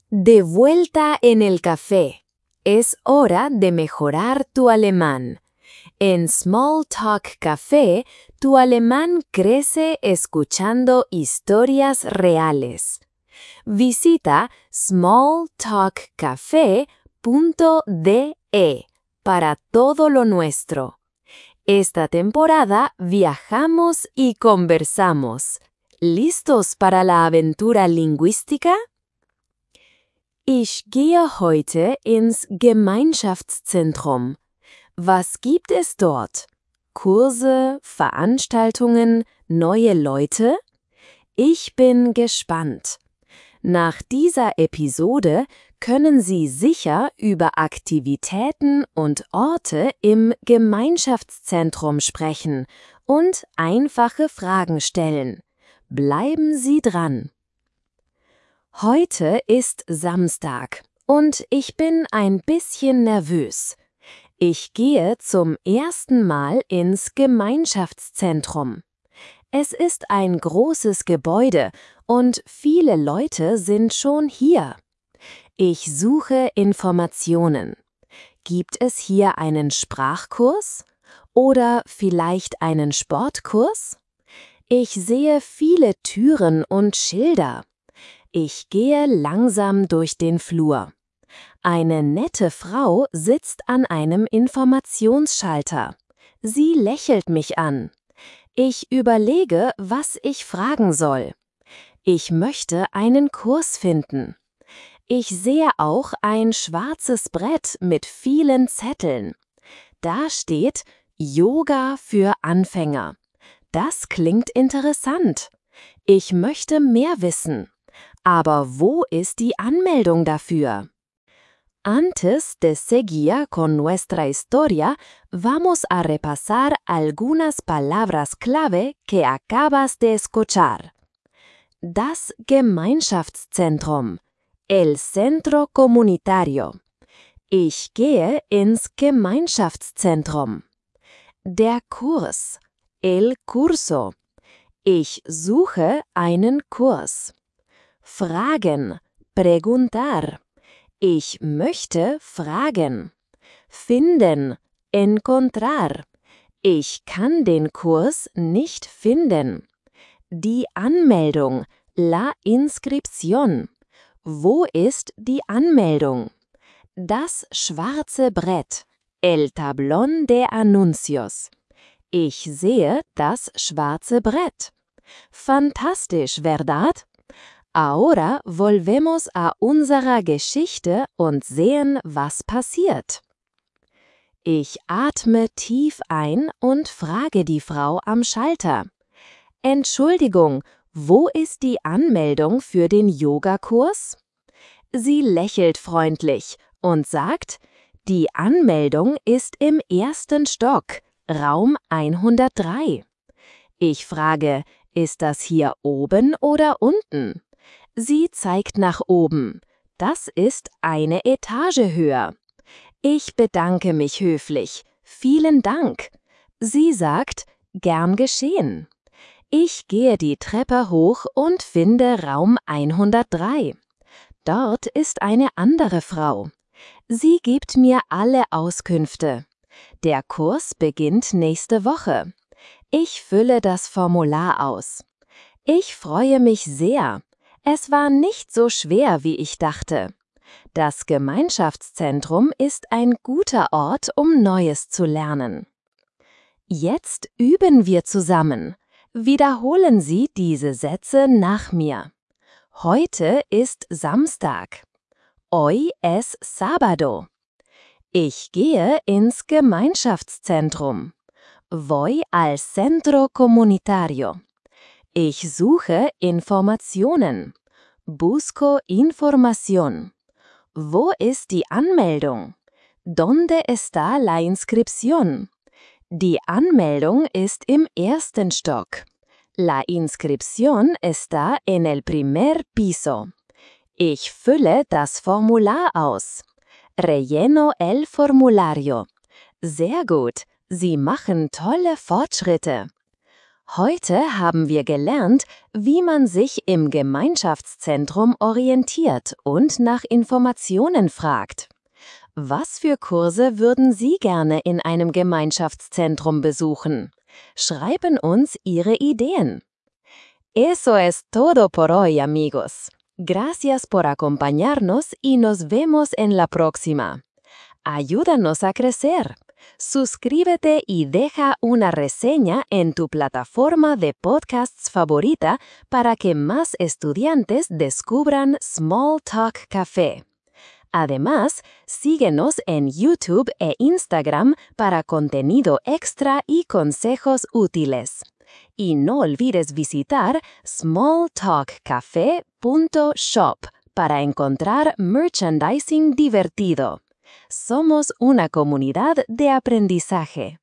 De vuelta en el café. Es hora de mejorar tu alemán. En Small Talk Café, tu alemán crece escuchando historias reales. Visita smalltalkcafe.de para todo lo nuestro. Esta temporada viajamos y conversamos. ¿Listos para la aventura lingüística? Ich gehe heute ins Gemeinschaftszentrum. Was gibt es dort? Kurse, Veranstaltungen, neue Leute? Ich bin gespannt. Nach dieser Episode können Sie sicher über Aktivitäten und Orte im Gemeinschaftszentrum sprechen und einfache Fragen stellen. Bleiben Sie dran. Heute ist Samstag und ich bin ein bisschen nervös. Ich gehe zum ersten Mal ins Gemeinschaftszentrum. Es ist ein großes Gebäude und viele Leute sind schon hier. Ich suche Informationen. Gibt es hier einen Sprachkurs? Oder vielleicht einen Sportkurs? Ich sehe viele Türen und Schilder. Ich gehe langsam durch den Flur. Eine nette Frau sitzt an einem Informationsschalter. Sie lächelt mich an. Ich überlege, was ich fragen soll. Ich möchte einen Kurs finden. Ich sehe auch ein schwarzes Brett mit vielen Zetteln. Da steht Yoga für Anfänger. Das klingt interessant. Ich möchte mehr wissen. Aber wo ist die Anmeldung dafür? Antes de seguir con nuestra historia, vamos a repasar algunas palabras clave que acabas de escuchar. Das Gemeinschaftszentrum, el centro comunitario. Ich gehe ins Gemeinschaftszentrum. Der Kurs, el curso. Ich suche einen Kurs. Fragen, preguntar. Ich möchte fragen. Finden, encontrar. Ich kann den Kurs nicht finden. Die Anmeldung, la inscripción. Wo ist die Anmeldung? Das schwarze Brett, el tablón de anuncios. Ich sehe das schwarze Brett. Fantastisch, ¿verdad? Ahora volvemos a unserer Geschichte und sehen, was passiert. Ich atme tief ein und frage die Frau am Schalter. Entschuldigung, wo ist die Anmeldung für den Yogakurs? Sie lächelt freundlich und sagt, die Anmeldung ist im ersten Stock, Raum 103. Ich frage, ist das hier oben oder unten? Sie zeigt nach oben. Das ist eine Etage höher. Ich bedanke mich höflich. Vielen Dank. Sie sagt, gern geschehen. Ich gehe die Treppe hoch und finde Raum 103. Dort ist eine andere Frau. Sie gibt mir alle Auskünfte. Der Kurs beginnt nächste Woche. Ich fülle das Formular aus. Ich freue mich sehr. Es war nicht so schwer, wie ich dachte. Das Gemeinschaftszentrum ist ein guter Ort, um Neues zu lernen. Jetzt üben wir zusammen. Wiederholen Sie diese Sätze nach mir. Heute ist Samstag. Hoy es sábado. Ich gehe ins Gemeinschaftszentrum. Voy al centro comunitario. Ich suche Informationen. Busco información. Wo ist die Anmeldung? ¿Dónde está la inscripción? Die Anmeldung ist im ersten Stock. La inscripción está en el primer piso. Ich fülle das Formular aus. Relleno el formulario. Sehr gut, Sie machen tolle Fortschritte. Heute haben wir gelernt, wie man sich im Gemeinschaftszentrum orientiert und nach Informationen fragt. Was für Kurse würden Sie gerne in einem Gemeinschaftszentrum besuchen? Schreiben uns Ihre Ideen. Eso es todo por hoy, amigos. Gracias por acompañarnos y nos vemos en la próxima. Ayúdanos a crecer. Suscríbete y deja una reseña en tu plataforma de podcasts favorita para que más estudiantes descubran Small Talk Café. Además, síguenos en YouTube e Instagram para contenido extra y consejos útiles. Y no olvides visitar smalltalkcafe.shop para encontrar merchandising divertido. Somos una comunidad de aprendizaje.